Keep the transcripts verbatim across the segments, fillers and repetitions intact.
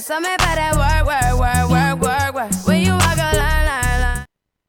So me better work, work, work, work, work, work. When you walk a line, line, line.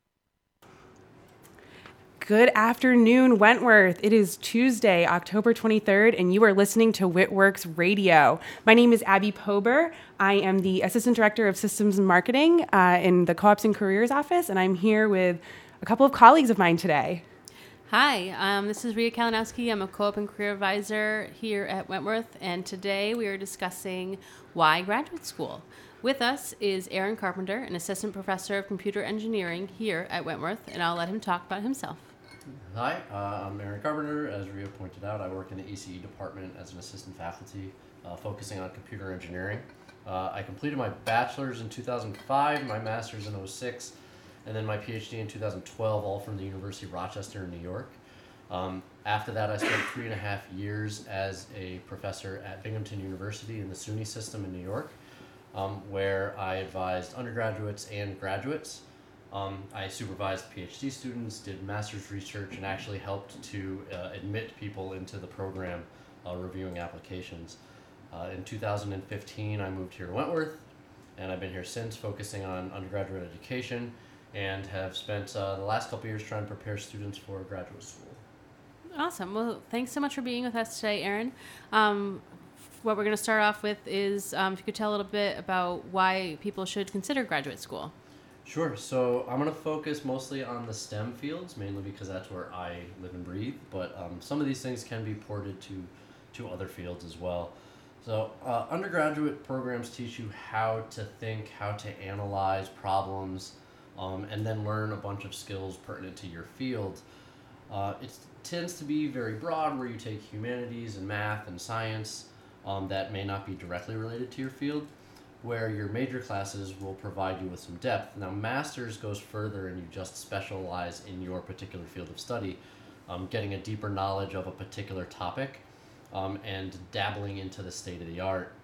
Good afternoon, Wentworth. It is Tuesday, October twenty-third, and you are listening to WITWorks Radio. My name is Abby Pober. I am the Assistant Director of Systems and Marketing uh, in the Co-ops and Careers Office, and I'm here with a couple of colleagues of mine today. Hi, um, this is Rita Kalinowski. I'm a Co-op and Career Advisor here at Wentworth, and today we are discussing why graduate school. With us is Aaron Carpenter, an Assistant Professor of Computer Engineering here at Wentworth, and I'll let him talk about himself. Hi, uh, I'm Aaron Carpenter. As Rita pointed out, I work in the E C E department as an assistant faculty, uh, focusing on computer engineering. Uh, I completed my bachelor's in two thousand five, my master's in oh six, and then my PhD in two thousand twelve, all from the University of Rochester in New York. Um, after that, I spent three and a half years as a professor at Binghamton University in the SUNY system in New York, um, where I advised undergraduates and graduates. Um, I supervised PhD students, did master's research, and actually helped to uh, admit people into the program, uh, reviewing applications. Uh, in two thousand fifteen, I moved here to Wentworth, and I've been here since, focusing on undergraduate education, and have spent uh, the last couple years trying to prepare students for graduate school. Awesome. Well, thanks so much for being with us today, Aaron. Um, what we're going to start off with is um, if you could tell a little bit about why people should consider graduate school. Sure. So I'm going to focus mostly on the STEM fields, mainly because that's where I live and breathe, but um, some of these things can be ported to, to other fields as well. So uh, undergraduate programs teach you how to think, how to analyze problems, um, and then learn a bunch of skills pertinent to your field. Uh, it tends to be very broad, where you take humanities and math and science um, that may not be directly related to your field, where your major classes will provide you with some depth. Now, master's goes further and you just specialize in your particular field of study, um, getting a deeper knowledge of a particular topic um, and dabbling into the state of the art,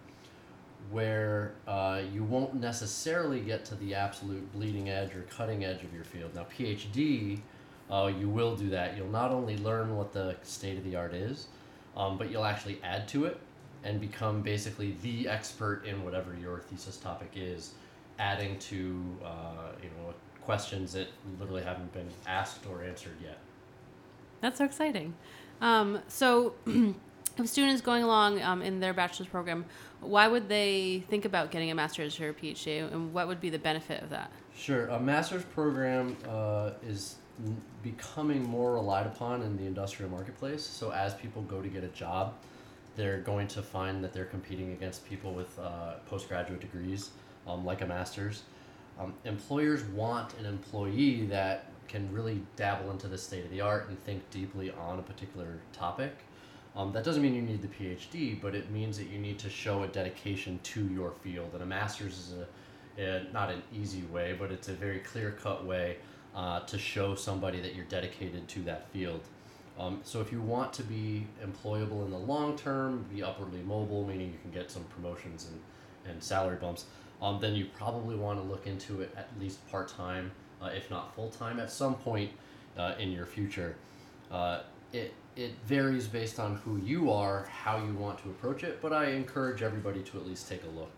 where uh, you won't necessarily get to the absolute bleeding edge or cutting edge of your field. Now, PhD, uh, you will do that. You'll not only learn what the state of the art is, um, but you'll actually add to it and become basically the expert in whatever your thesis topic is, adding to uh, you know questions that literally haven't been asked or answered yet. That's so exciting. Um, so if a student is going along um, in their bachelor's program, why would they think about getting a master's or a PhD, and what would be the benefit of that? Sure. A master's program uh, is n- becoming more relied upon in the industrial marketplace. So as people go to get a job, they're going to find that they're competing against people with uh, postgraduate degrees, um, like a master's. Um, employers want an employee that can really dabble into the state of the art and think deeply on a particular topic. Um, that doesn't mean you need the PhD, but it means that you need to show a dedication to your field. And a master's is a, a not an easy way, but it's a very clear-cut way uh, to show somebody that you're dedicated to that field. Um, so if you want to be employable in the long term, be upwardly mobile, meaning you can get some promotions and, and salary bumps, um, then you probably want to look into it at least part-time, uh, if not full-time, at some point uh, in your future. Uh, it, it varies based on who you are, how you want to approach it, but I encourage everybody to at least take a look.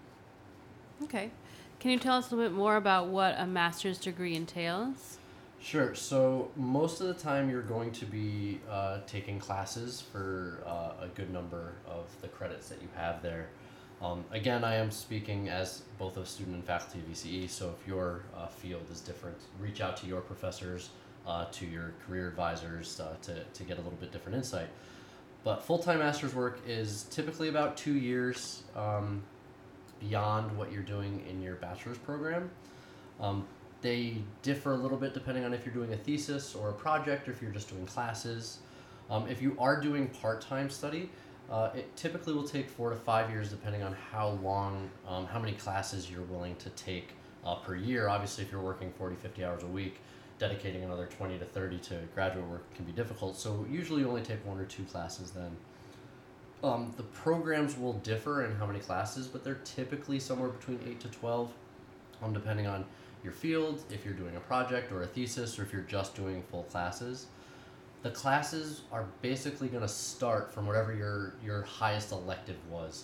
Okay. Can you tell us a little bit more about what a master's degree entails? Sure. So most of the time you're going to be uh, taking classes for uh, a good number of the credits that you have there. Um, again, I am speaking as both a student and faculty of E C E, so if your uh, field is different, reach out to your professors, uh, to your career advisors uh, to, to get a little bit different insight. But full-time master's work is typically about two years um, beyond what you're doing in your bachelor's program. Um, They differ a little bit depending on if you're doing a thesis or a project, or if you're just doing classes. Um, if you are doing part-time study, uh, it typically will take four to five years depending on how long, um, how many classes you're willing to take uh, per year. Obviously, if you're working forty, fifty hours a week, dedicating another twenty to thirty to graduate work can be difficult. So usually you only take one or two classes then. Um, the programs will differ in how many classes, but they're typically somewhere between eight to twelve, um, depending on your field, if you're doing a project or a thesis, or if you're just doing full classes. The classes are basically going to start from whatever your, your highest elective was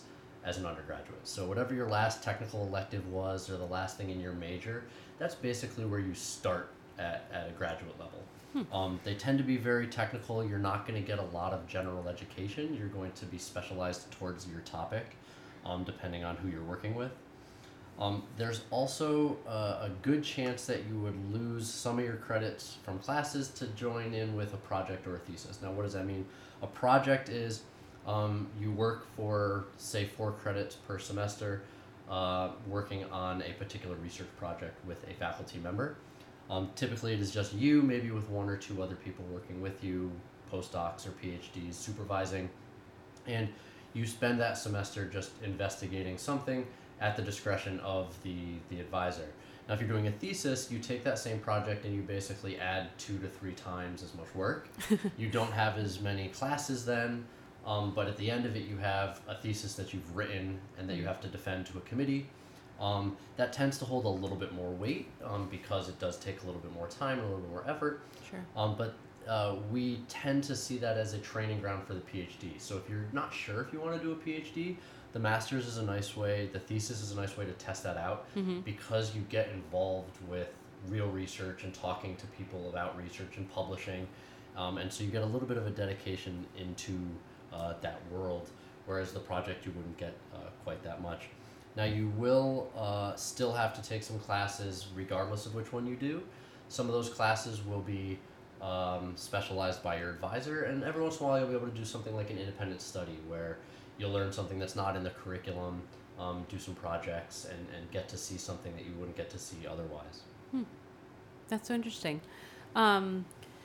as an undergraduate. So whatever your last technical elective was or the last thing in your major, that's basically where you start at, at a graduate level. Hmm. Um, they tend to be very technical. You're not going to get a lot of general education. You're going to be specialized towards your topic, um, depending on who you're working with. Um, there's also uh, a good chance that you would lose some of your credits from classes to join in with a project or a thesis. Now, what does that mean? A project is um, you work for, say, four credits per semester, uh, working on a particular research project with a faculty member. Um, typically, it is just you, maybe with one or two other people working with you, postdocs or PhDs supervising, and you spend that semester just investigating something at the discretion of the, the advisor. Now, if you're doing a thesis, you take that same project and you basically add two to three times as much work. You don't have as many classes then, um, but at the end of it, you have a thesis that you've written and that you have to defend to a committee. Um, that tends to hold a little bit more weight um, because it does take a little bit more time and a little bit more effort. Sure. Um, but uh, we tend to see that as a training ground for the PhD. So if you're not sure if you want to do a PhD, the master's is a nice way, the thesis is a nice way to test that out, mm-hmm. because you get involved with real research and talking to people about research and publishing. Um, and so you get a little bit of a dedication into uh, that world, whereas the project you wouldn't get uh, quite that much. Now you will uh, still have to take some classes regardless of which one you do. Some of those classes will be um, specialized by your advisor, and every once in a while you'll be able to do something like an independent study where you'll learn something that's not in the curriculum, um, do some projects, and, and get to see something that you wouldn't get to see otherwise. Hmm. That's so interesting. Um,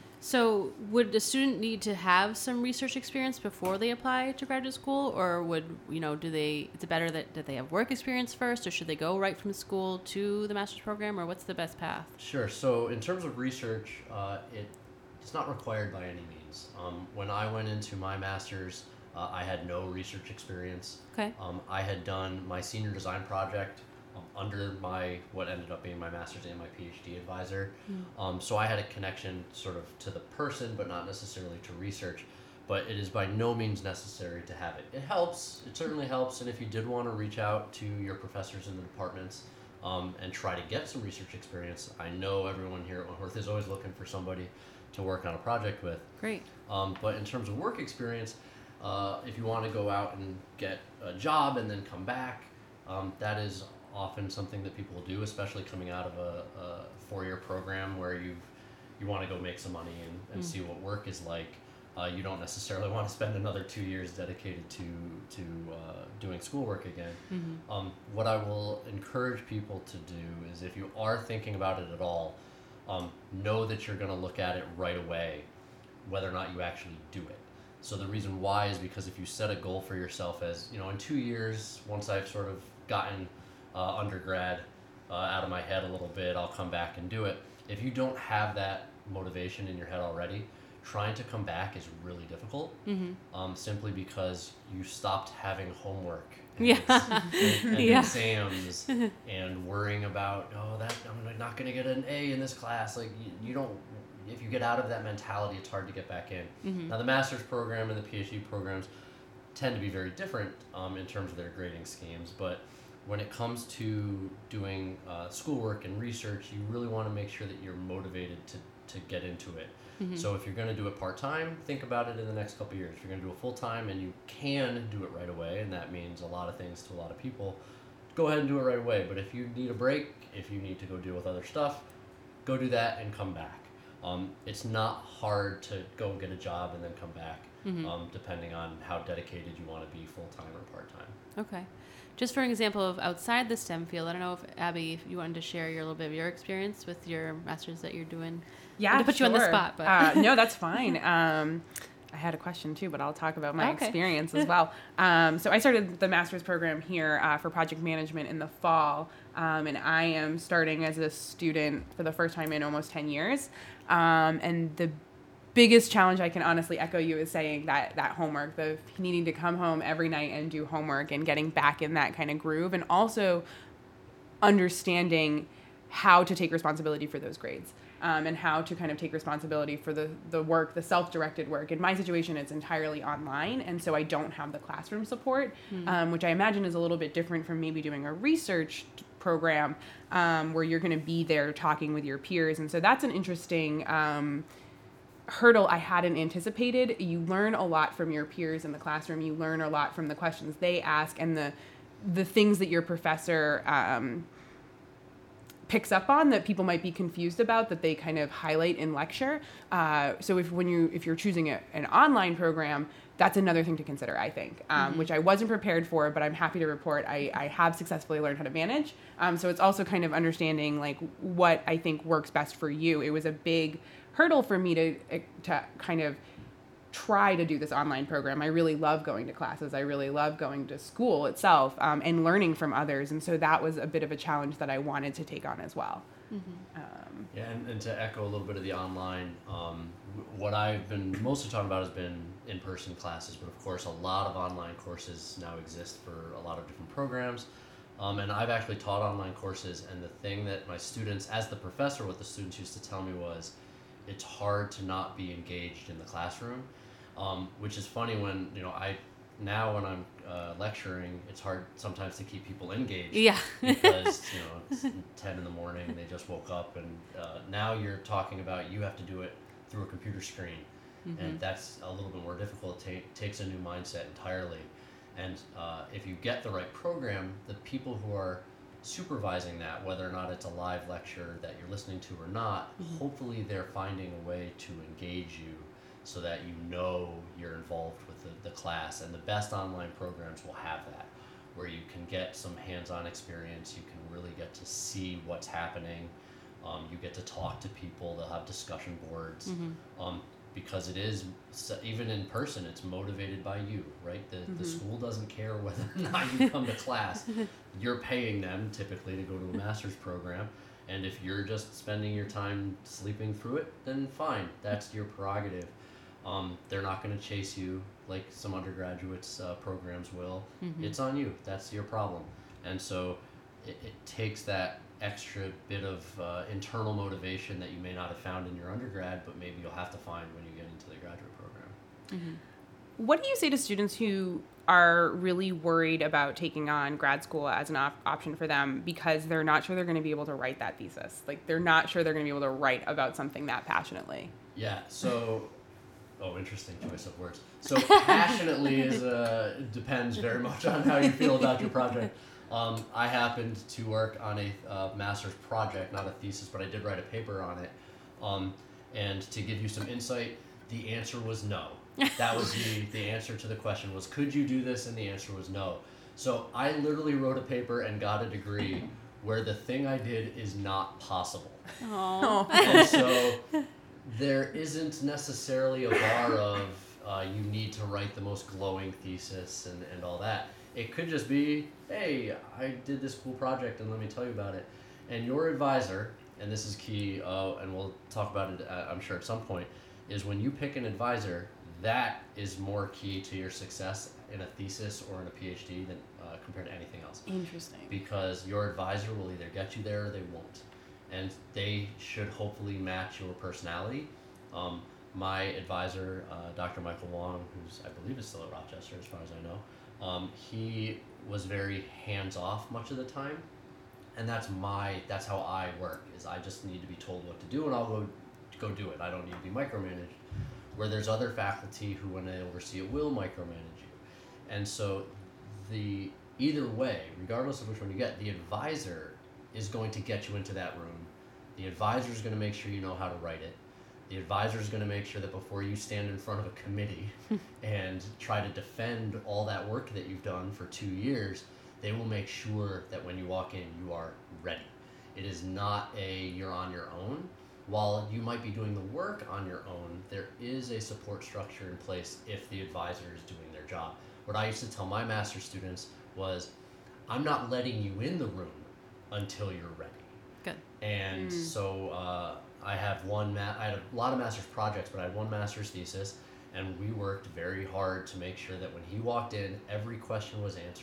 so would a student need to have some research experience before they apply to graduate school, or would, you know, do they, is it better that, that they have work experience first, or should they go right from school to the master's program, or what's the best path? Sure. So in terms of research, uh, it, it's not required by any means. Um, when I went into my master's, Uh, I had no research experience. Okay. Um, I had done my senior design project um, under my, what ended up being my master's and my PhD advisor. Mm. Um, so I had a connection sort of to the person, but not necessarily to research. But it is by no means necessary to have it. It helps. It certainly helps. And if you did want to reach out to your professors in the departments um, and try to get some research experience, I know everyone here at Wentworth is always looking for somebody to work on a project with. Great. Um, but in terms of work experience, Uh, if you want to go out and get a job and then come back, um, that is often something that people do, especially coming out of a, a four-year program where you you want to go make some money and, and mm. see what work is like. Uh, you don't necessarily want to spend another two years dedicated to to uh, doing schoolwork again. Mm-hmm. Um, what I will encourage people to do is, if you are thinking about it at all, um, know that you're going to look at it right away, whether or not you actually do it. So the reason why is because if you set a goal for yourself as, you know, in two years, once I've sort of gotten uh, undergrad uh, out of my head a little bit, I'll come back and do it. If you don't have that motivation in your head already, trying to come back is really difficult, mm-hmm. um, simply because you stopped having homework and, yeah. and, and yeah. exams and worrying about, oh, that I'm not going to get an A in this class. Like, you, you don't... If you get out of that mentality, it's hard to get back in. Mm-hmm. Now, the master's program and the PhD programs tend to be very different um, in terms of their grading schemes, but when it comes to doing uh, schoolwork and research, you really want to make sure that you're motivated to, to get into it. Mm-hmm. So if you're going to do it part-time, think about it in the next couple of years. If you're going to do it full-time and you can do it right away, and that means a lot of things to a lot of people, go ahead and do it right away. But if you need a break, if you need to go deal with other stuff, go do that and come back. Um, it's not hard to go and get a job and then come back, mm-hmm. um, depending on how dedicated you want to be full-time or part-time. Okay. Just for an example of outside the STEM field, I don't know if, Abby, if you wanted to share your little bit of your experience with your master's that you're doing. Yeah, to put sure. you on the spot. But. uh, no, that's fine. Um, I had a question too, but I'll talk about my okay. experience as well. Um, so I started the master's program here uh, for project management in the fall, um, and I am starting as a student for the first time in almost ten years. Um, and the biggest challenge, I can honestly echo you, is saying that that homework, the needing to come home every night and do homework and getting back in that kind of groove, and also understanding how to take responsibility for those grades. um, and how to kind of take responsibility for the, the work, the self-directed work. In my situation, it's entirely online, and so I don't have the classroom support, mm. um, which I imagine is a little bit different from maybe doing a research program um, where you're going to be there talking with your peers. And so that's an interesting um, hurdle I hadn't anticipated. You learn a lot from your peers in the classroom. You learn a lot from the questions they ask and the the things that your professor um, picks up on that people might be confused about, that they kind of highlight in lecture. Uh, so if when you if you're choosing a, an online program, that's another thing to consider, I think, um, mm-hmm. which I wasn't prepared for, but I'm happy to report I, I have successfully learned how to manage. Um, so it's also kind of understanding like what I think works best for you. It was a big hurdle for me to to kind of try to do this online program. I really love going to classes. I really love going to school itself um, and learning from others. And so that was a bit of a challenge that I wanted to take on as well. Mm-hmm. Um, yeah, and, and to echo a little bit of the online, um, what I've been mostly talking about has been in-person classes, but of course a lot of online courses now exist for a lot of different programs. Um, and I've actually taught online courses, and the thing that my students, as the professor, what the students used to tell me was, it's hard to not be engaged in the classroom. Um, which is funny when, you know, I, now when I'm uh, lecturing, it's hard sometimes to keep people engaged. Yeah. Because, you know, it's ten in the morning, they just woke up, and uh, now you're talking about you have to do it through a computer screen. Mm-hmm. And that's a little bit more difficult. It ta- takes a new mindset entirely. And uh, if you get the right program, the people who are supervising that, whether or not it's a live lecture that you're listening to or not, mm-hmm. hopefully they're finding a way to engage you so that you know you're involved with the, the class. And the best online programs will have that, where you can get some hands-on experience, you can really get to see what's happening, um, you get to talk to people, they'll have discussion boards, mm-hmm. um, because it is, even in person, it's motivated by you, right? The, mm-hmm. the school doesn't care whether or not you come to class. You're paying them typically to go to a master's program. And if you're just spending your time sleeping through it, then fine, that's your prerogative. Um, they're not going to chase you like some undergraduates uh, programs will. Mm-hmm. It's on you. That's your problem. And so it, it takes that extra bit of uh, internal motivation that you may not have found in your undergrad, but maybe you'll have to find when you get into the graduate program. Mm-hmm. What do you say to students who are really worried about taking on grad school as an op- option for them because they're not sure they're going to be able to write that thesis? Like, they're not sure they're going to be able to write about something that passionately. Yeah, so... Oh, interesting choice of words. So passionately is uh, depends very much on how you feel about your project. Um, I happened to work on a uh, master's project, not a thesis, but I did write a paper on it. Um, and to give you some insight, the answer was no. That was the, the answer to the question was, could you do this? And the answer was no. So I literally wrote a paper and got a degree where the thing I did is not possible. Aww. And so... there isn't necessarily a bar of uh, you need to write the most glowing thesis and, and all that. It could just be, hey, I did this cool project and let me tell you about it. And your advisor, and this is key, uh, and we'll talk about it, uh, I'm sure at some point, is when you pick an advisor, that is more key to your success in a thesis or in a PhD than uh, compared to anything else. Interesting. Because your advisor will either get you there or they won't. And they should hopefully match your personality. Um, my advisor, uh, Doctor Michael Wong, who's I believe is still at Rochester as far as I know, um, he was very hands-off much of the time, and that's my that's how I work. Is I just need to be told what to do, and I'll go go do it. I don't need to be micromanaged. Where there's other faculty who, when they oversee it, will micromanage you, and so the either way, regardless of which one you get, the advisor is going to get you into that room. The advisor is going to make sure you know how to write it. The advisor is going to make sure that before you stand in front of a committee and try to defend all that work that you've done for two years, they will make sure that when you walk in, you are ready. It is not a you're on your own. While you might be doing the work on your own, there is a support structure in place if the advisor is doing their job. What I used to tell my master's students was, I'm not letting you in the room until you're ready. Good. And mm. so uh, I have one, ma- I had a lot of master's projects, but I had one master's thesis, and we worked very hard to make sure that when he walked in, every question was answered,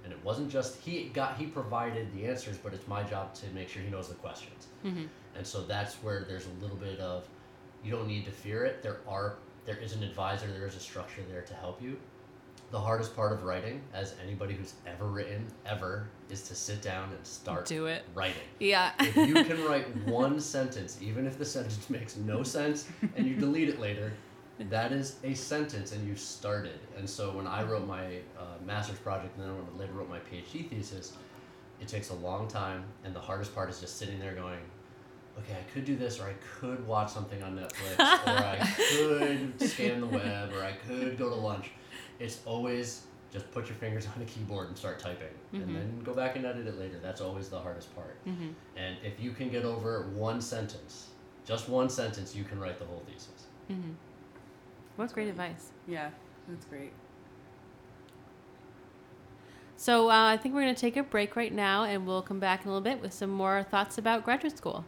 And it wasn't just he got he provided the answers, but it's my job to make sure he knows the questions. Mm-hmm. And so that's where there's a little bit of, you don't need to fear it. There are there is an advisor, there is a structure there to help you. The hardest part of writing, as anybody who's ever written ever, is to sit down and start Do it. writing. Yeah. If you can write one sentence, even if the sentence makes no sense and you delete it later, that is a sentence and you started. And so when I wrote my uh, master's project and then when I later wrote my PhD thesis, it takes a long time, and the hardest part is just sitting there going, okay, I could do this, or I could watch something on Netflix, or I could scan the web, or I could go to lunch. It's always just put your fingers on a keyboard and start typing, Mm-hmm. and then go back and edit it later. That's always the hardest part. Mm-hmm. And if you can get over one sentence, just one sentence, you can write the whole thesis. Mm-hmm. What great advice. Yeah, that's great. So uh, I think we're going to take a break right now, and we'll come back in a little bit with some more thoughts about graduate school.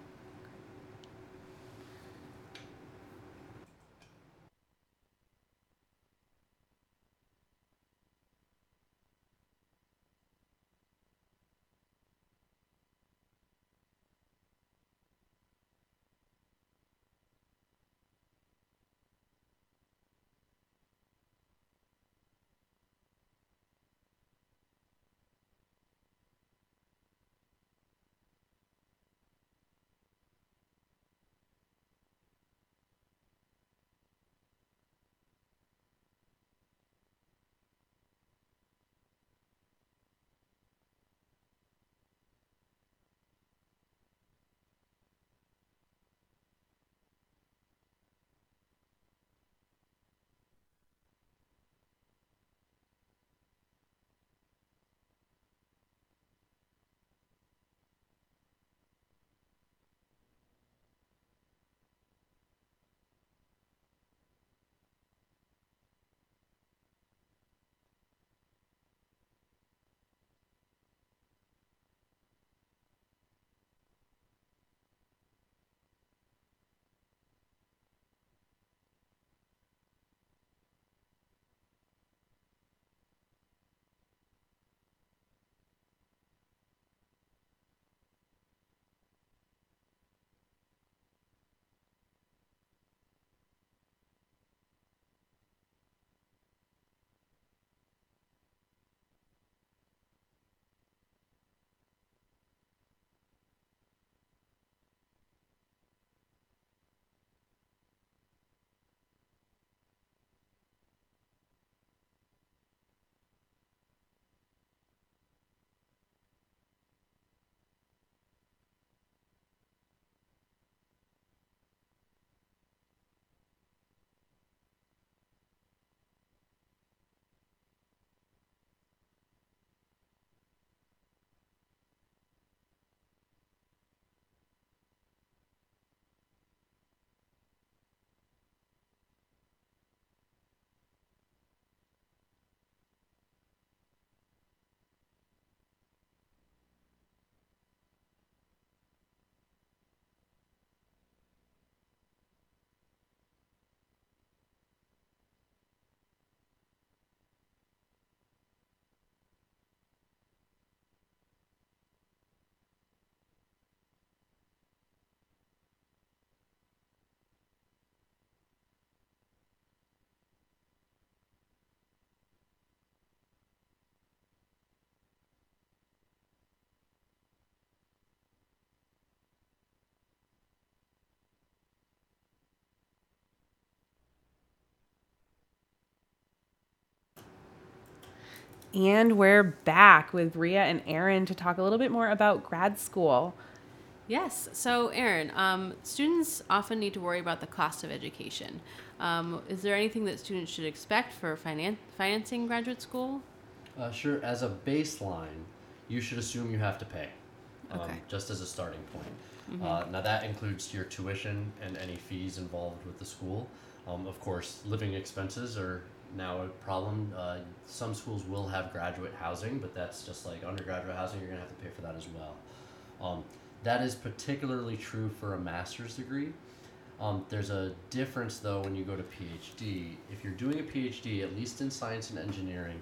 And we're back with Ria and Aaron to talk a little bit more about grad school. Yes. So, Aaron, um, students often need to worry about the cost of education. Um, is there anything that students should expect for finan- financing graduate school? Uh, sure, as a baseline, you should assume you have to pay, um, Okay. just as a starting point. Mm-hmm. Uh, now that includes your tuition and any fees involved with the school. Um, of course, living expenses are now a problem. Uh, some schools will have graduate housing, but that's just like undergraduate housing, you're gonna have to pay for that as well. Um, that is particularly true for a master's degree. Um, there's a difference though when you go to PhD. If you're doing a PhD, at least in science and engineering,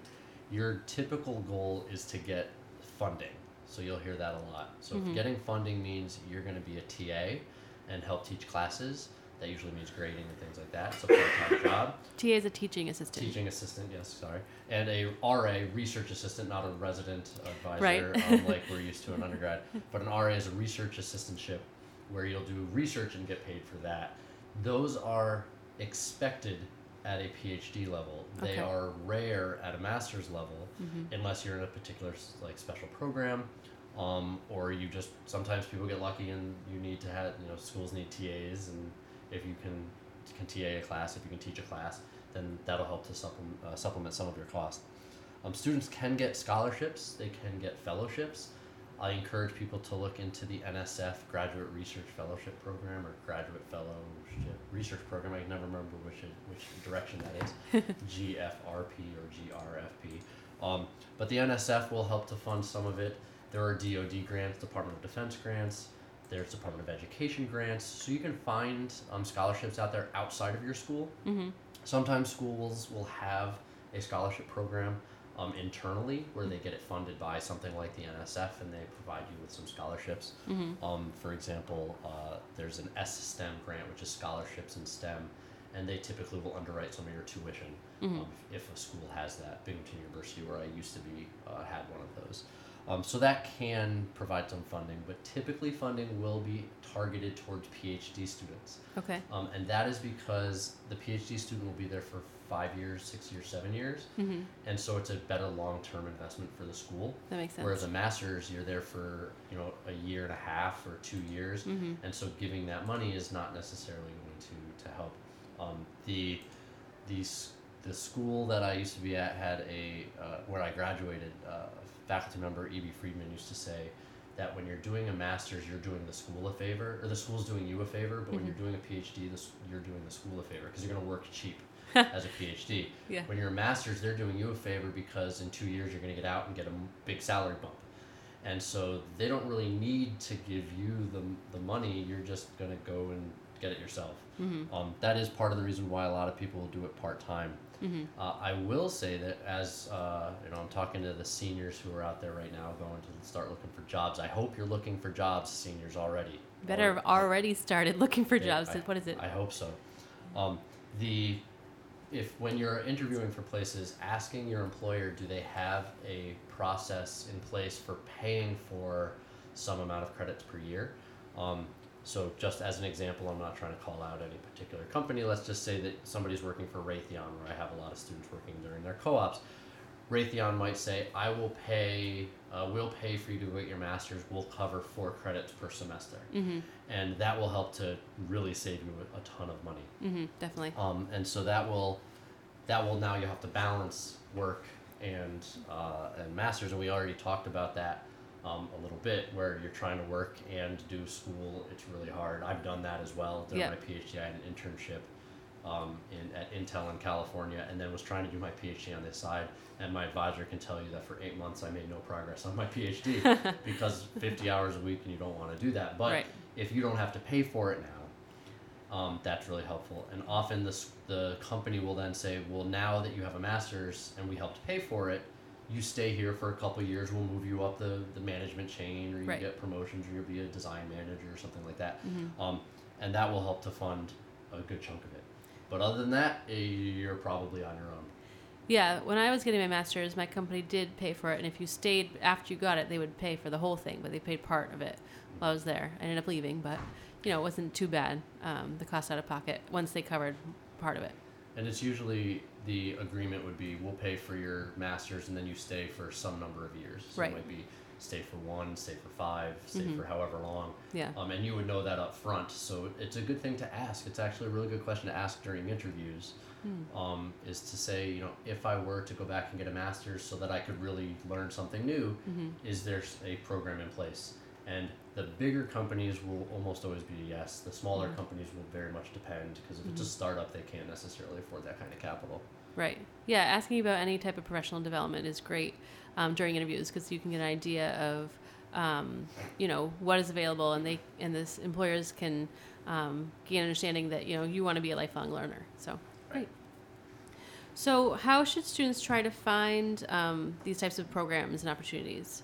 your typical goal is to get funding. So you'll hear that a lot. So Mhm. if getting funding means you're going to be a T A and help teach classes, that usually means grading and things like that. It's a part-time job. T A is a teaching assistant. Teaching assistant, yes, sorry. And a R A, research assistant, not a resident advisor Right. um, like we're used to in undergrad. But an R A is a research assistantship where you'll do research and get paid for that. Those are expected at a PhD level. They Okay. are rare at a master's level Mhm. unless you're in a particular s- like special program, um, or you just sometimes people get lucky and you need to have you know schools need T As, and if you can can T A a class, if you can teach a class, then that'll help to supplement uh, supplement some of your cost. Um, students can get scholarships, they can get fellowships. I encourage people to look into the N S F Graduate Research Fellowship Program or Graduate Fellowship Research Program. I can never remember which which direction that is, G F R P or G R F P. Um, but the N S F will help to fund some of it. There are D O D grants, Department of Defense grants. There's Department of Education grants. So you can find um, scholarships out there outside of your school. Mhm. Sometimes schools will have a scholarship program um, internally where they get it funded by something like the N S F and they provide you with some scholarships. Mhm. Um, for example, uh, there's an S STEM grant, which is scholarships in STEM, and they typically will underwrite some of your tuition Mhm. um, if a school has that. Binghamton University, where I used to be, uh, had one of those. Um, so that can provide some funding, but typically funding will be targeted towards PhD students. Okay. Um, and that is because the PhD student will be there for five years, six years, seven years. Mhm. And so it's a better long-term investment for the school. That makes sense. Whereas a master's, you're there for, you know, a year and a half or two years. Mhm. And so giving that money is not necessarily going to, to help. Um, the, the, s- the school that I used to be at had a, uh, where I graduated, uh, faculty member E B Friedman used to say that when you're doing a master's, you're doing the school a favor, or the school's doing you a favor, but when Mhm. you're doing a PhD, the, s- you're doing the school a favor because you're going to work cheap as a PhD. Yeah. When you're a master's, they're doing you a favor because in two years you're going to get out and get a m- big salary bump. And so they don't really need to give you the, the money, you're just going to go and get it yourself. Mhm. Um, that is part of the reason why a lot of people will do it part-time. Mhm. Uh, I will say that as uh, you know, I'm talking to the seniors who are out there right now going to start looking for jobs. I hope you're looking for jobs, seniors, already. Better have Or- already started looking for Yeah, jobs. I- What is it? I hope so. Um, the if when you're interviewing for places, asking your employer, do they have a process in place for paying for some amount of credits per year? Um, so just as an example, I'm not trying to call out any particular company. Let's just say that somebody's working for Raytheon, where I have a lot of students working during their co-ops. Raytheon might say, I will pay, uh, we'll pay for you to get your master's, we'll cover four credits per semester. Mhm. And that will help to really save you a, a ton of money. Mhm. Definitely. Um, and so that will, that will now you have to balance work and, uh, and masters, and we already talked about that um, a little bit, where you're trying to work and do school. It's really hard. I've done that as well. During Yeah. my PhD, I had an internship um, in at Intel in California, and then was trying to do my PhD on this side. And my advisor can tell you that for eight months I made no progress on my PhD because fifty hours a week, and you don't want to do that. But Right. if you don't have to pay for it now, um, that's really helpful. And often this, the company will then say, well, now that you have a master's and we helped pay for it, you stay here for a couple of years, we'll move you up the, the management chain, or you Right. get promotions, or you'll be a design manager or something like that. Mhm. Um, and that will help to fund a good chunk of it. But other than that, eh, you're probably on your own. Yeah, when I was getting my master's, my company did pay for it, and if you stayed after you got it, they would pay for the whole thing, but they paid part of it while I was there. I ended up leaving, but you know, it wasn't too bad, um, the cost out of pocket, once they covered part of it. And it's usually the agreement would be, we'll pay for your master's and then you stay for some number of years. So Right. it might be stay for one, stay for five, stay Mhm. for however long. Yeah. Um, and you would know that up front. So it's a good thing to ask. It's actually a really good question to ask during interviews. Mm. Um, is to say, you know, if I were to go back and get a master's so that I could really learn something new, Mhm. is there s- a program in place? And the bigger companies will almost always be a yes. The smaller Mhm. companies will very much depend, because if it's a Mhm. startup, they can't necessarily afford that kind of capital. Right. Yeah, asking about any type of professional development is great um, during interviews, because you can get an idea of, um, you know, what is available, and they and this employers can um, gain understanding that you know you want to be a lifelong learner. So great. So how should students try to find um, these types of programs and opportunities?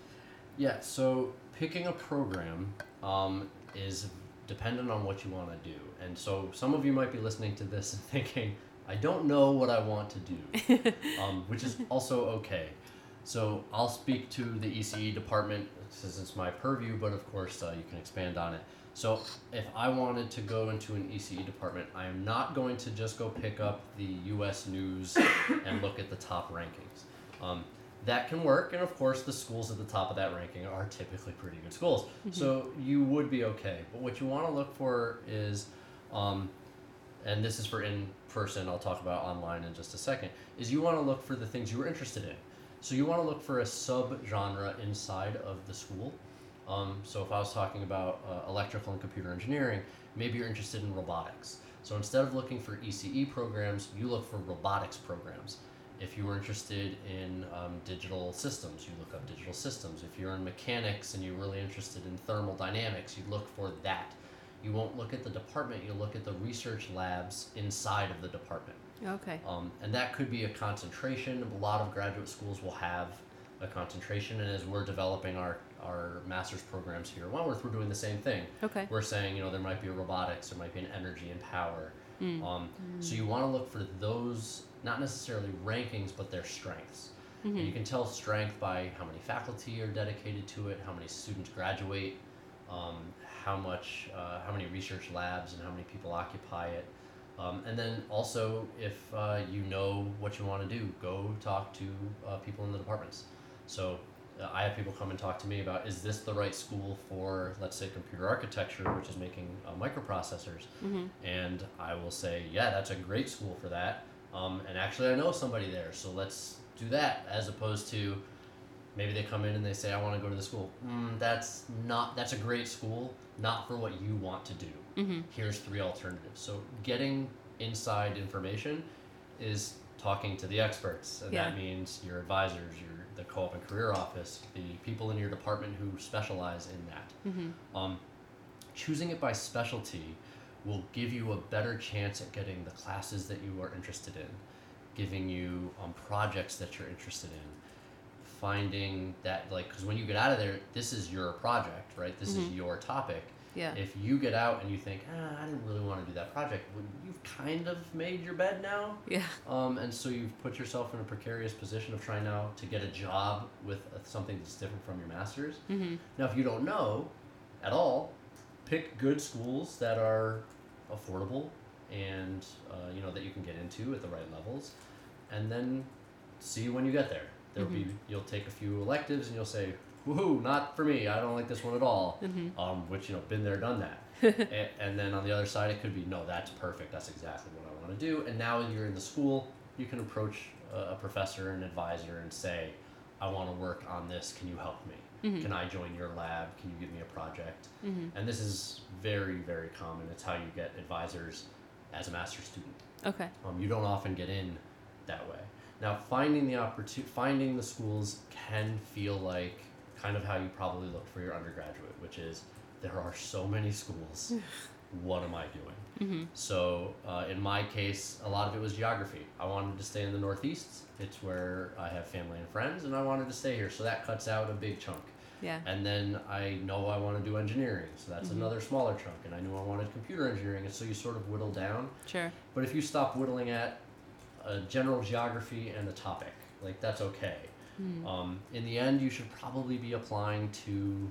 Yeah, so picking a program um, is dependent on what you want to do. And so some of you might be listening to this and thinking, I don't know what I want to do, um, which is also okay. So I'll speak to the E C E department since it's my purview, but of course uh, you can expand on it. So if I wanted to go into an E C E department, I am not going to just go pick up the U S News and look at the top rankings. Um, that can work, and of course the schools at the top of that ranking are typically pretty good schools. Mm-hmm. So you would be okay. But what you want to look for is, um, and this is for in-person, I'll talk about online in just a second, is you want to look for the things you were interested in. So you want to look for a sub-genre inside of the school. Um, so if I was talking about uh, electrical and computer engineering, maybe you're interested in robotics. So instead of looking for E C E programs, you look for robotics programs. If you were interested in um, digital systems, you look up digital systems. If you're in mechanics and you're really interested in thermal dynamics, you look for that. You won't look at the department, you look at the research labs inside of the department. Okay. Um, and that could be a concentration. A lot of graduate schools will have a concentration, and as we're developing our, our master's programs here at Wentworth, we're doing the same thing. Okay. We're saying, you know, there might be a robotics, there might be an energy and power. Mm. Um, mm. So you want to look for those, not necessarily rankings, but their strengths. Mm-hmm. And you can tell strength by how many faculty are dedicated to it, how many students graduate, um, how much, uh, how many research labs and how many people occupy it. Um, and then also, if uh, you know what you want to do, go talk to uh, people in the departments. So uh, I have people come and talk to me about, is this the right school for, let's say, computer architecture, which is making uh, microprocessors? Mm-hmm. And I will say, yeah, that's a great school for that. Um, and actually, I know somebody there, so let's do that, as opposed to maybe they come in and they say, I want to go to the school. Mm, that's not, that's a great school, not for what you want to do. Mm-hmm. Here's three alternatives. So getting inside information is talking to the experts, and yeah. that means your advisors, your the co-op and career office, the people in your department who specialize in that. Mm-hmm. Um, choosing it by specialty will give you a better chance at getting the classes that you are interested in, giving you um, projects that you're interested in, finding that, like, because when you get out of there, this is your project, right? This mm-hmm. is your topic. Yeah. If you get out and you think, ah, I didn't really want to do that project, well, you've kind of made your bed now. Yeah. Um, and so you've put yourself in a precarious position of trying now to get a job with a, something that's different from your master's. Mm-hmm. Now, if you don't know at all, pick good schools that are affordable and uh, you know that you can get into at the right levels, and then see when you get there. There'll mm-hmm. be you'll take a few electives and you'll say, woohoo, not for me, I don't like this one at all. Mm-hmm. Um, which, you know, been there, done that. and, and then on the other side, it could be, no, that's perfect, that's exactly what I want to do. And now you're in the school, you can approach a, a professor, an advisor, and say, I want to work on this, can you help me? Mm-hmm. Can I join your lab? Can you give me a project? Mm-hmm. And this is very, very common. It's how you get advisors as a master's student. Okay. Um, you don't often get in that way. Now, finding the opportu- finding the schools can feel like kind of how you probably look for your undergraduate, which is there are so many schools. What am I doing? Mm-hmm. So uh, in my case, a lot of it was geography. I wanted to stay in the Northeast. It's where I have family and friends, and I wanted to stay here. So that cuts out a big chunk. Yeah. And then I know I want to do engineering, so that's mm-hmm. another smaller chunk. And I knew I wanted computer engineering, and so you sort of whittle down. Sure. But if you stop whittling at a general geography and a topic, like, that's okay. Mm. Um, in the end, you should probably be applying to,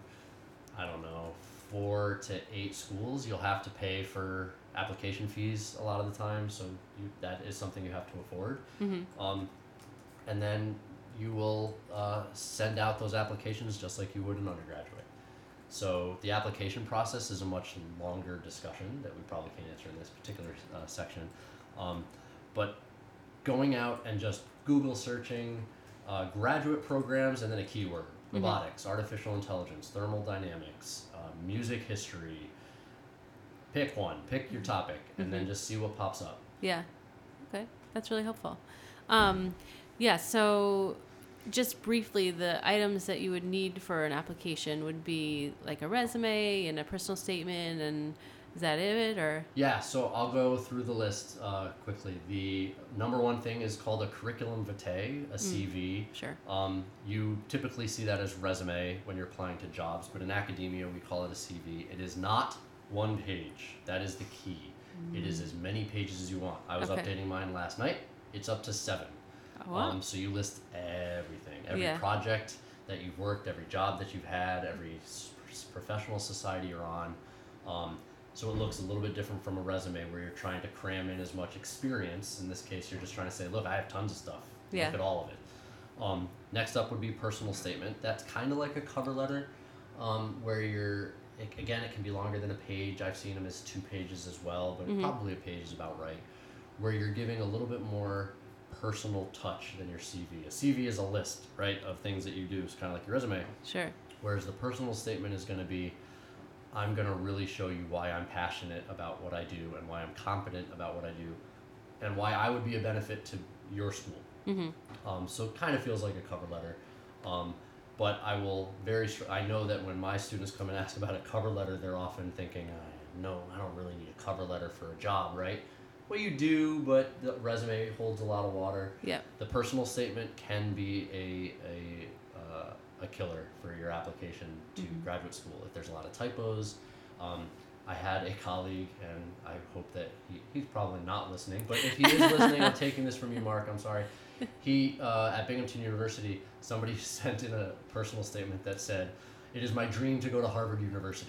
I don't know, four to eight schools. You'll have to pay for application fees a lot of the time, so you, that is something you have to afford. Mm-hmm. Um, and then you will uh, send out those applications just like you would an undergraduate. So the application process is a much longer discussion that we probably can't answer in this particular uh, section. Um, but going out and just Google searching Uh, graduate programs and then a keyword, mm-hmm. robotics, artificial intelligence, thermal dynamics, uh, music history. Pick one, pick your topic, and mm-hmm. then just see what pops up. Yeah. Okay. That's really helpful. Um, yeah. So just briefly, the items that you would need for an application would be like a resume and a personal statement and Is that it, or? Yeah, so I'll go through the list uh, quickly. The number one thing is called a curriculum vitae, a C V. Sure. Um, you typically see that as resume when you're applying to jobs, but in academia we call it a C V. It is not one page. That is the key. Mm. It is as many pages as you want. I was Okay. updating mine last night. It's up to seven. Oh, wow. Um, so you list everything, every Yeah. project that you've worked, every job that you've had, every s- professional society you're on. Um, So it looks a little bit different from a resume where you're trying to cram in as much experience. In this case, you're just trying to say, look, I have tons of stuff. Yeah. Look at all of it. Um, next up would be personal statement. That's kind of like a cover letter um, where you're, it, again, it can be longer than a page. I've seen them as two pages as well, but Mhm. probably a page is about right. Where you're giving a little bit more personal touch than your C V. A C V is a list, right, of things that you do. It's kind of like your resume. Sure. Whereas the personal statement is going to be, I'm going to really show you why I'm passionate about what I do and why I'm competent about what I do and why I would be a benefit to your school. Mm-hmm. Um, so it kind of feels like a cover letter. Um, but I will very, str- I know that when my students come and ask about a cover letter, they're often thinking, uh, no, I don't really need a cover letter for a job, right? Well, you do, but the resume holds a lot of water. Yeah. The personal statement can be a, a, uh, a killer for your application to Mhm. graduate school if there's a lot of typos. Um, I had a colleague, and I hope that he, he's probably not listening, but if he is listening, I'm taking this from you, Mark, I'm sorry. He, uh, at Binghamton University, somebody sent in a personal statement that said, "It is my dream to go to Harvard University."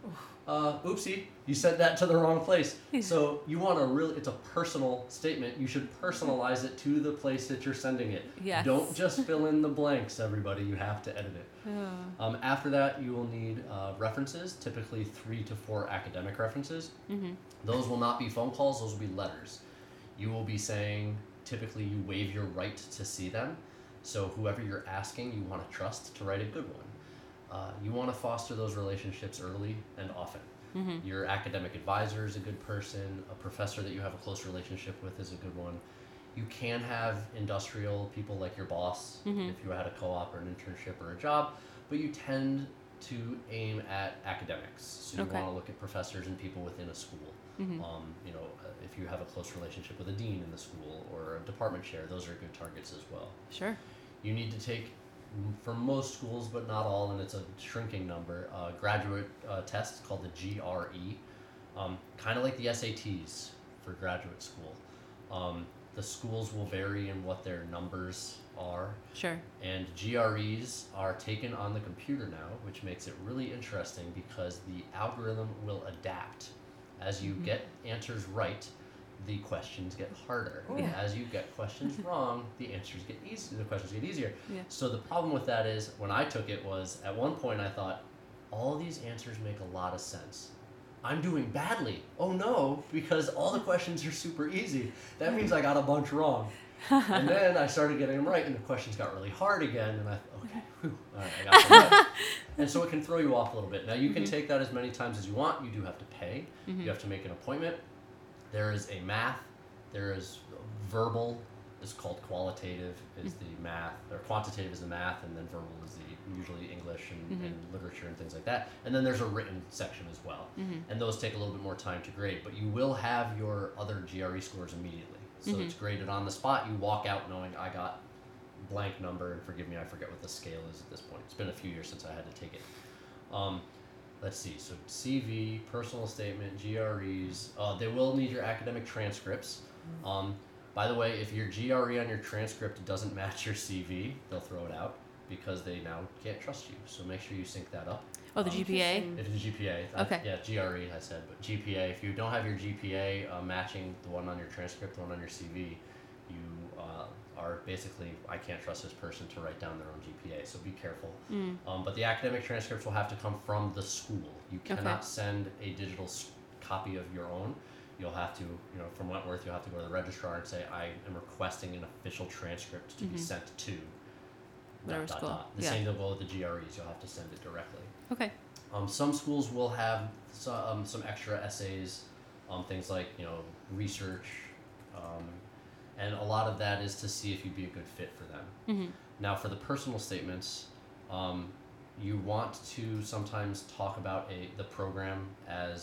Uh, oopsie, you sent that to the wrong place. So you want to really, it's a personal statement. You should personalize it to the place that you're sending it. Yes. Don't just fill in the blanks, everybody. You have to edit it. Oh. Um, after that, you will need uh, references, typically three to four academic references. Mm-hmm. Those will not be phone calls, those will be letters. You will be saying, typically you waive your right to see them. So whoever you're asking, you want to trust to write a good one. Uh, you want to foster those relationships early and often. Mm-hmm. Your academic advisor is a good person. A professor that you have a close relationship with is a good one. You can have industrial people like your boss Mhm. if you had a co-op or an internship or a job, but you tend to aim at academics. So you Okay. want to look at professors and people within a school. Mhm. Um, you know, uh, if you have a close relationship with a dean in the school or a department chair, those are good targets as well. Sure. You need to take, mm, for most schools, but not all, and it's a shrinking number, uh, graduate uh, test called the G R E, um, kind of like the S A Ts for graduate school. Um, the schools will vary in what their numbers are, Sure. and G R Es are taken on the computer now, which makes it really interesting because the algorithm will adapt. As you Mhm. get answers right, the questions get harder. Yeah. And as you get questions wrong, the answers get easier. The questions get easier. Yeah. So the problem with that is, when I took it, was at one point I thought, all these answers make a lot of sense. I'm doing badly. Oh no, because all the questions are super easy. That means I got a bunch wrong. And then I started getting them right, and the questions got really hard again, and I thought, okay, whew, all right, I got them right. And so it can throw you off a little bit. Now, you can Mhm. take that as many times as you want. You do have to pay. Mhm. You have to make an appointment. There is a math. There is verbal. It's called qualitative is the math, or quantitative is the math, and then verbal is the usually English and, Mhm. and literature and things like that. And then there's a written section as well. Mhm. And those take a little bit more time to grade, but you will have your other G R E scores immediately. So Mhm. it's graded on the spot. You walk out knowing I got blank number, and forgive me, I forget what the scale is at this point. It's been a few years since I had to take it. Um, let's see, so C V, personal statement, G R Es, uh, they will need your academic transcripts. Um, by the way, if your G R E on your transcript doesn't match your C V, they'll throw it out because they now can't trust you. So make sure you sync that up. Oh, the Um, G P A. Interesting. If it's G P A, I- Okay. yeah, G R E I said, but G P A, if you don't have your G P A uh, matching the one on your transcript, the one on your C V, you uh, are basically, I can't trust this person to write down their own G P A, so be careful. Mm. Um, but the academic transcripts will have to come from the school. You Okay. cannot send a digital s- copy of your own. You'll have to, you know, from Wentworth, you'll have to go to the registrar and say, I am requesting an official transcript to be Mhm. sent to Whatever dot, dot, school. dot. The Yeah. same will go with the G R Es. You'll have to send it directly. Okay. Um, some schools will have so, um, some extra essays, um, things like, you know, research, um, and a lot of that is to see if you'd be a good fit for them. Mhm. Now, for the personal statements, um, you want to sometimes talk about a the program as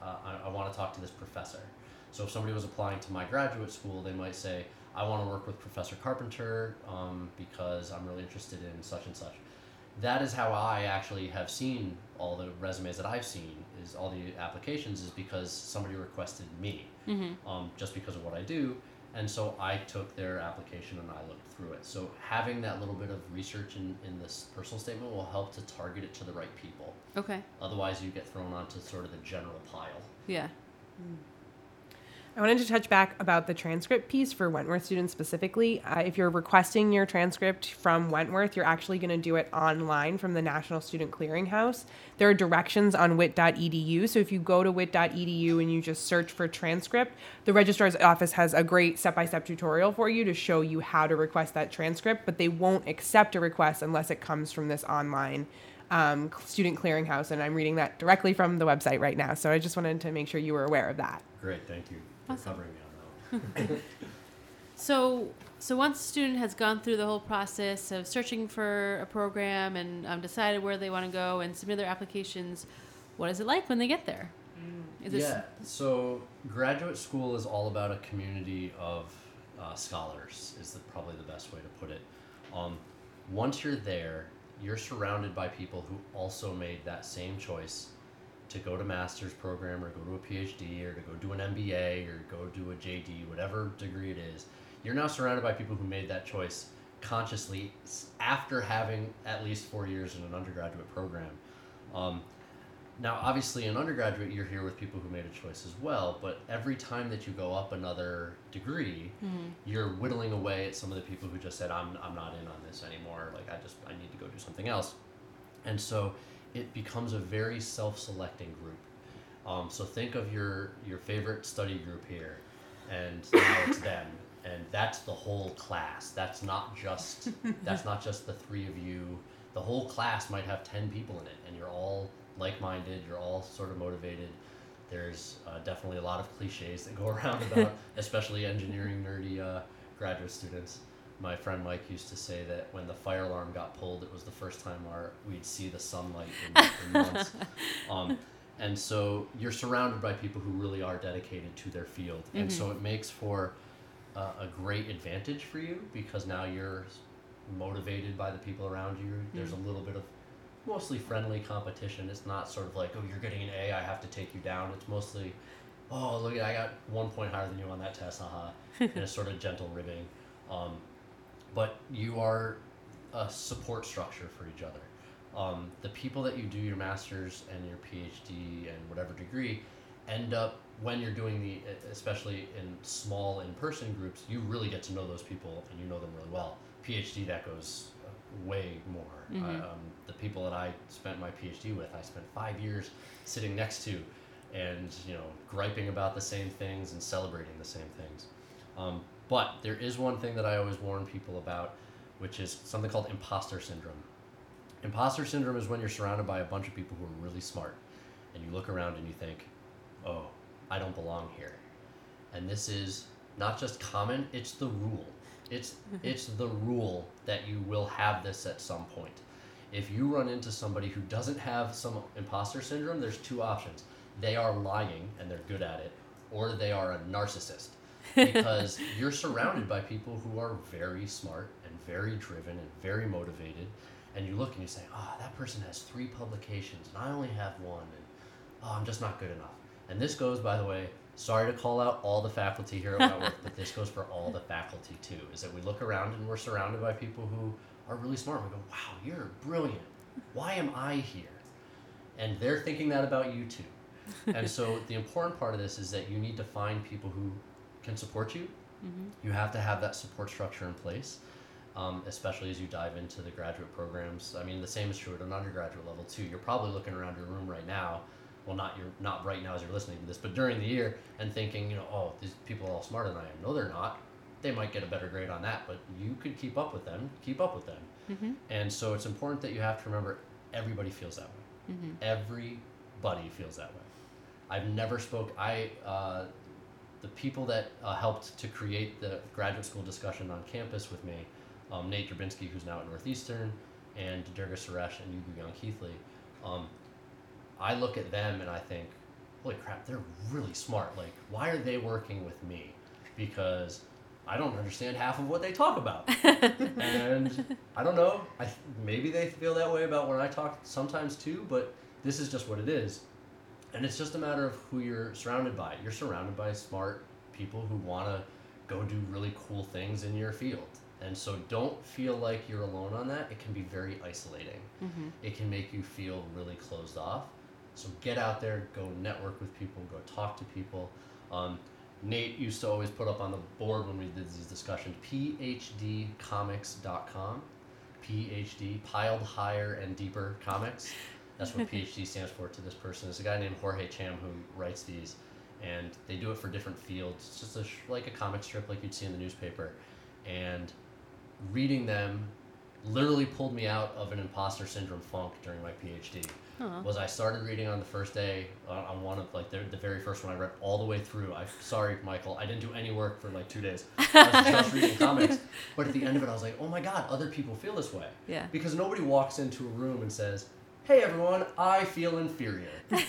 uh, I, I want to talk to this professor. So if somebody was applying to my graduate school, they might say, I want to work with Professor Carpenter um, because I'm really interested in such and such. That is how I actually have seen all the resumes that I've seen, is all the applications, is because somebody requested me, Mm-hmm. um, just because of what I do. And so I took their application and I looked through it. So having that little bit of research in, in this personal statement will help to target it to the right people. Okay. Otherwise, you get thrown onto sort of the general pile. Yeah. I wanted to touch back about the transcript piece for Wentworth students specifically. Uh, if you're requesting your transcript from Wentworth, you're actually going to do it online from the National Student Clearinghouse. There are directions on wit dot e d u. So if you go to wit dot e d u and you just search for transcript, the registrar's office has a great step-by-step tutorial for you to show you how to request that transcript, but they won't accept a request unless it comes from this online um, student clearinghouse. And I'm reading that directly from the website right now. So I just wanted to make sure you were aware of that. Great, thank you for Awesome. covering me on that one. So, so once a student has gone through the whole process of searching for a program and um, decided where they want to go and submit their applications, what is it like when they get there? Is it Yeah, so graduate school is all about a community of uh, scholars, is the, probably the best way to put it. Um, once you're there, you're surrounded by people who also made that same choice to go to master's program or go to a PhD or to go do an M B A or go do a J D, whatever degree it is. You're now surrounded by people who made that choice consciously after having at least four years in an undergraduate program. Um, now, obviously, in undergraduate, you're here with people who made a choice as well, but every time that you go up another degree, Mm-hmm. you're whittling away at some of the people who just said, I'm, I'm not in on this anymore, like, I just, I need to go do something else. And so it becomes a very self-selecting group. Um, so think of your, your favorite study group here, and now it's them. And that's the whole class. That's not just that's not just the three of you. The whole class might have ten people in it, and you're all like-minded. You're all sort of motivated. There's uh, definitely a lot of cliches that go around about, especially engineering nerdy uh, graduate students. My friend Mike used to say that when the fire alarm got pulled, it was the first time our we'd see the sunlight in, in months. Um, and so you're surrounded by people who really are dedicated to their field, mm-hmm. and so it makes for Uh, a great advantage for you because now you're motivated by the people around you. There's Mm. a little bit of mostly friendly competition. It's not sort of like, oh, you're getting an A, I have to take you down. It's mostly, oh, look, I got one point higher than you on that test, haha, and a sort of gentle ribbing. Um, but you are a support structure for each other. Um, the people that you do your master's and your PhD and whatever degree end up, when you're doing the, especially in small in-person groups, you really get to know those people and you know them really well. PhD, that goes way more. Mm-hmm. I, um, the people that I spent my PhD with, I spent five years sitting next to and, you know, griping about the same things and celebrating the same things. Um, but there is one thing that I always warn people about, which is something called imposter syndrome. Imposter syndrome is when you're surrounded by a bunch of people who are really smart and you look around and you think, oh, I don't belong here. And this is not just common, it's the rule. It's it's the rule that you will have this at some point. If you run into somebody who doesn't have some imposter syndrome, there's two options. They are lying and they're good at it, or they are a narcissist. Because you're surrounded by people who are very smart and very driven and very motivated, and you look and you say, oh, that person has three publications and I only have one, and oh, I'm just not good enough. And this goes, by the way, sorry to call out all the faculty here at Wentworth, but this goes for all the faculty too, is that we look around and we're surrounded by people who are really smart. We go, wow, you're brilliant. Why am I here? And they're thinking that about you too. And so the important part of this is that you need to find people who can support you. Mm-hmm. You have to have that support structure in place, um, especially as you dive into the graduate programs. I mean, the same is true at an undergraduate level too. You're probably looking around your room right now, well, not you're not right now as you're listening to this, but during the year, and thinking, you know, oh, these people are all smarter than I am. No, they're not. They might get a better grade on that, but you could keep up with them. Keep up with them. Mm-hmm. And so it's important that you have to remember everybody feels that way. Mm-hmm. Everybody feels that way. I've never spoke. I uh, the people that uh, helped to create the graduate school discussion on campus with me, um, Nate Drabinski, who's now at Northeastern, and Durga Suresh and Yugu Young Keithley. Um, I look at them and I think, holy crap, they're really smart. Like, why are they working with me? Because I don't understand half of what they talk about. And I don't know, I maybe they feel that way about when I talk sometimes too, but this is just what it is. And it's just a matter of who you're surrounded by. You're surrounded by smart people who want to go do really cool things in your field. And so don't feel like you're alone on that. It can be very isolating. Mm-hmm. It can make you feel really closed off. So get out there, go network with people, go talk to people. Um, Nate used to always put up on the board when we did these discussions, P H D comics dot com. P H D, Piled Higher and Deeper Comics. That's what P H D stands for to this person. It's a guy named Jorge Cham who writes these, and they do it for different fields. It's just a sh- like a comic strip like you'd see in the newspaper. And reading them literally pulled me out of an imposter syndrome funk during my PhD. Aww. Was I started reading on the first day uh, on one of like the, the very first one I read all the way through. I sorry Michael, I didn't do any work for like two days. I was just reading comics, but at the end of it I was like, oh my god, other people feel this way. Yeah. Because nobody walks into a room and says, hey everyone, I feel inferior.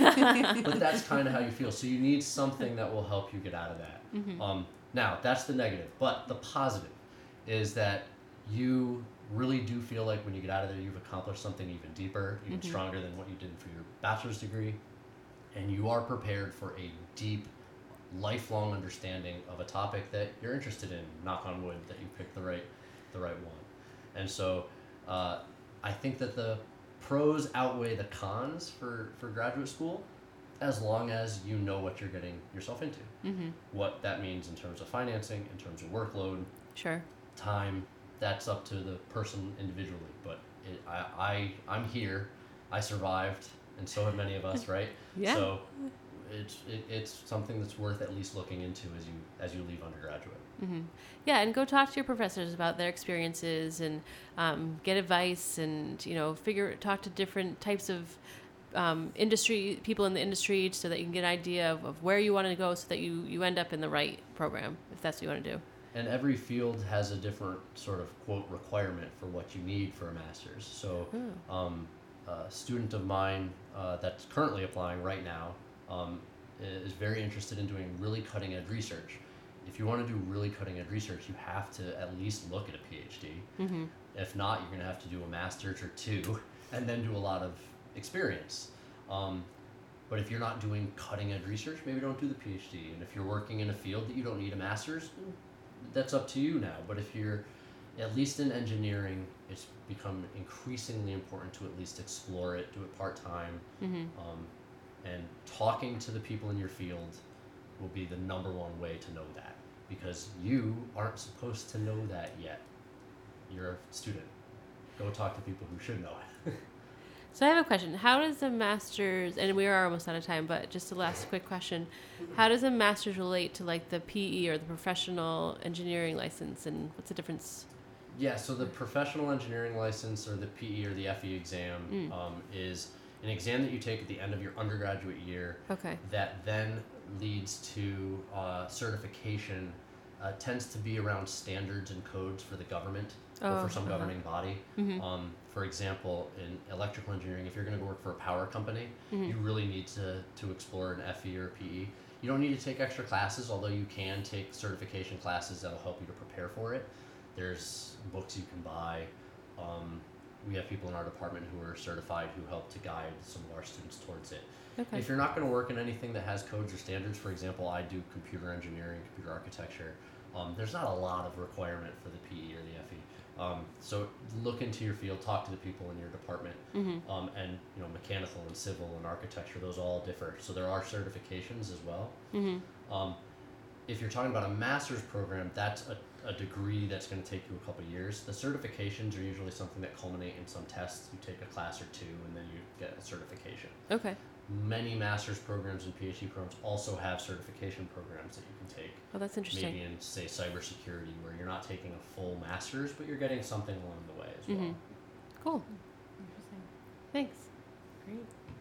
But that's kind of how you feel. So you need something that will help you get out of that. Mm-hmm. Um, now that's the negative, but the positive is that you really do feel like when you get out of there, you've accomplished something even deeper, even mm-hmm. stronger than what you did for your bachelor's degree, and you are prepared for a deep, lifelong understanding of a topic that you're interested in. Knock on wood that you picked the right, the right one. And so, uh, I think that the pros outweigh the cons for, for graduate school, as long as you know what you're getting yourself into. Mm-hmm. What that means in terms of financing, in terms of workload, sure, time. That's up to the person individually, but it, I, I, I'm here, I survived, and so have many of us, right? Yeah. So it's it, it's something that's worth at least looking into as you as you leave undergraduate. Mm-hmm. Yeah, and go talk to your professors about their experiences and um, get advice, and you know, figure talk to different types of um, industry people in the industry, so that you can get an idea of, of where you want to go, so that you you end up in the right program if that's what you want to do. And every field has a different sort of, quote, requirement for what you need for a master's. So um, a student of mine uh, that's currently applying right now um, is very interested in doing really cutting-edge research. If you want to do really cutting-edge research, you have to at least look at a PhD. Mm-hmm. If not, you're going to have to do a master's or two and then do a lot of experience. Um, but if you're not doing cutting-edge research, maybe don't do the PhD. And if you're working in a field that you don't need a master's, that's up to you now. But if you're at least in engineering, it's become increasingly important to at least explore it, do it part-time. Mm-hmm. Um, and talking to the people in your field will be the number one way to know that, because you aren't supposed to know that yet. You're a student. Go talk to people who should know it. So I have a question. How does a master's, and we are almost out of time, but just a last quick question. How does a master's relate to like the P E or the professional engineering license, and what's the difference? Yeah, so the professional engineering license, or the P E or the F E exam, mm. um, is an exam that you take at the end of your undergraduate year. Okay. That then leads to uh, certification. Uh, tends to be around standards and codes for the government, oh, or for some uh-huh. governing body. Mm-hmm. Um, for example, in electrical engineering, if you're going to go work for a power company, mm-hmm. you really need to, to explore an F E or a P E. You don't need to take extra classes, although you can take certification classes that'll help you to prepare for it. There's books you can buy. Um, we have people in our department who are certified who help to guide some of our students towards it. Okay. If you're not going to work in anything that has codes or standards, for example, I do computer engineering, computer architecture, um, there's not a lot of requirement for the P E or the F E. Um, so look into your field, talk to the people in your department, mm-hmm. um, and you know, mechanical and civil and architecture, those all differ. So there are certifications as well. Mm-hmm. Um, if you're talking about a master's program, that's a, a degree that's going to take you a couple years. The certifications are usually something that culminate in some tests. You take a class or two, and then you get a certification. Okay. Many master's programs and PhD programs also have certification programs that you can take. Oh, that's interesting. Maybe in, say, cybersecurity, where you're not taking a full master's, but you're getting something along the way as mm-hmm. well. Cool. Interesting. Thanks. Great.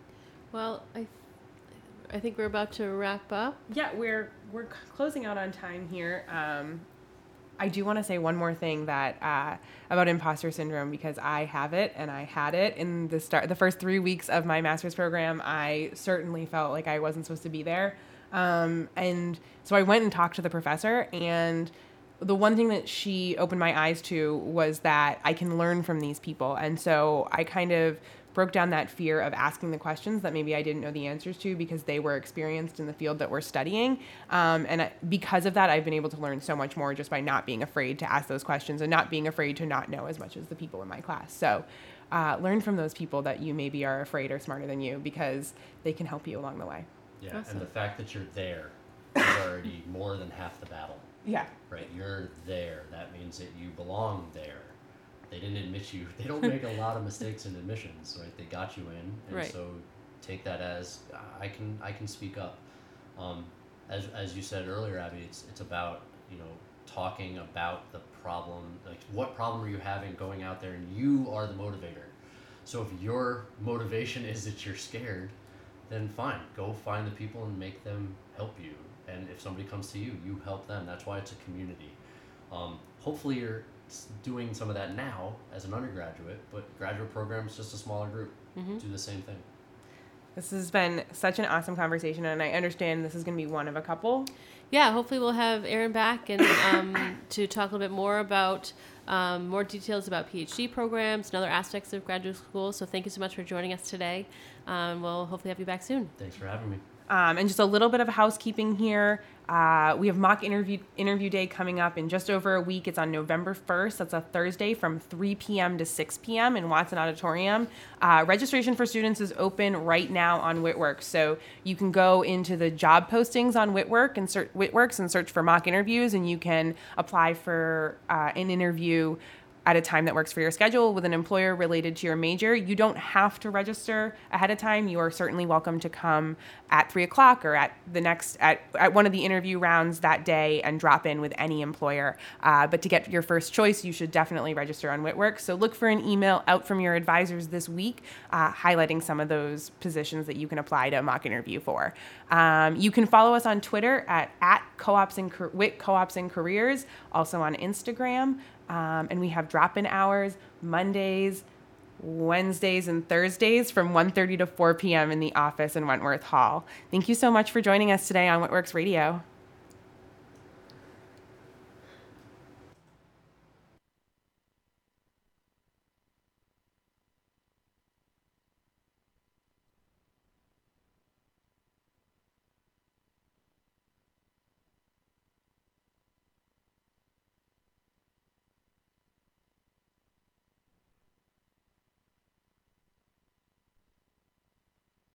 Well, I, th- I think we're about to wrap up. Yeah, we're we're c- closing out on time here. Um, I do want to say one more thing that uh, about imposter syndrome, because I have it and I had it in the start, the first three weeks of my master's program. I certainly felt like I wasn't supposed to be there. Um, and so I went and talked to the professor, and the one thing that she opened my eyes to was that I can learn from these people. And so I kind of broke down that fear of asking the questions that maybe I didn't know the answers to because they were experienced in the field that we're studying. Um, and I, because of that, I've been able to learn so much more just by not being afraid to ask those questions and not being afraid to not know as much as the people in my class. So uh, learn from those people that you maybe are afraid are smarter than you, because they can help you along the way. Yeah, Awesome. and the fact that you're there is already more than half the battle. Yeah. Right, you're there. That means that you belong there. They didn't admit you. They don't make a lot of mistakes in admissions, right? They got you in, and Right. so take that as uh, I can I can speak up. Um, as as you said earlier, Abby, it's it's about you know talking about the problem. Like, what problem are you having? Going out there, and you are the motivator. So if your motivation is that you're scared, then fine, go find the people and make them help you. And if somebody comes to you, you help them. That's why it's a community. Um, hopefully you're s- doing some of that now as an undergraduate, but graduate program's just a smaller group. Mm-hmm. Do the same thing. This has been such an awesome conversation, and I understand this is going to be one of a couple. Yeah, hopefully we'll have Erin back and um, to talk a little bit more about um, more details about PhD programs and other aspects of graduate school. So thank you so much for joining us today. Um, we'll hopefully have you back soon. Thanks for having me. Um, and just a little bit of housekeeping here. Uh, we have mock interview interview day coming up in just over a week. It's on November first. That's a Thursday from three p.m. to six p.m. in Watson Auditorium. Uh, registration for students is open right now on Whitworks. So you can go into the job postings on Whitwork and search, Whitworks and search for mock interviews, and you can apply for uh, an interview at a time that works for your schedule with an employer related to your major. You don't have to register ahead of time. You are certainly welcome to come at three o'clock or at the next, at, at one of the interview rounds that day and drop in with any employer. Uh, but to get your first choice, you should definitely register on Whitwork. So look for an email out from your advisors this week uh, highlighting some of those positions that you can apply to a mock interview for. Um, you can follow us on Twitter at, at co-ops and Wit Co-ops and Careers, also on Instagram. Um, and we have drop-in hours Mondays, Wednesdays, and Thursdays from one thirty to four p.m. in the office in Wentworth Hall. Thank you so much for joining us today on Whitworks Radio.